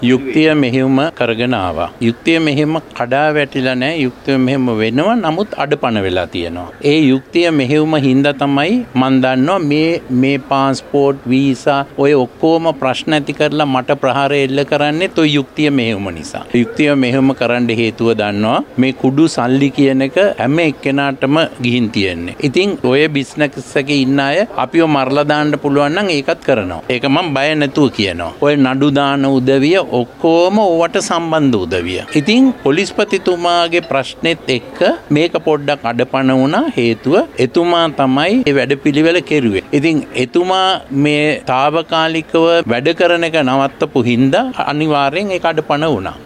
යුක්තිය මෙහෙයුම කරගෙන ආවා. යුක්තිය මෙහෙම කඩා වැටිලා නැහැ. යුක්තිය මෙහෙම වෙනවා. නමුත් අඩපණ වෙලා තියෙනවා. ඒ යුක්තිය මෙහෙයුම හින්දා තමයි මන් දන්නවා මේ පාස්පෝර්ට් වීසා ඔය ඔක්කොම ප්‍රශ්න ඇති කරලා මට ප්‍රහාර එල්ල කරන්නේත් ඔය යුක්තිය මෙහෙයුම නිසා. යුක්තිය මෙහෙයුම කරන්න හේතුව දන්නවා. මේ කුඩු සල්ලි කියන එක හැම එක්කෙනාටම ගිහින් තියෙන්නේ. ඉතින් ඔය බිස්නස් එකේ ඉන්න අය අපිව මරලා දාන්න පුළුවන් නම් ඒකත් කරනවා. ඒක මම බය නැතුව කියනවා. ඔය නඩු දාන උදවිය ඔක්කොම ඕවට සම්බන්ධ උදවිය. ඉතින් පොලිස්පතිතුමාගේ ප්‍රශ්නෙත් එක්ක මේක පොඩ්ඩක් අඩපණ වුණා. හේතුව එතුමා තමයි මේ වැඩපිළිවෙල කෙරුවේ. ඉතින් එතුමා මේ తాවකාලිකව වැඩ කරන එක නවත්තපු හින්දා අනිවාර්යෙන් ඒක අඩපණ වුණා.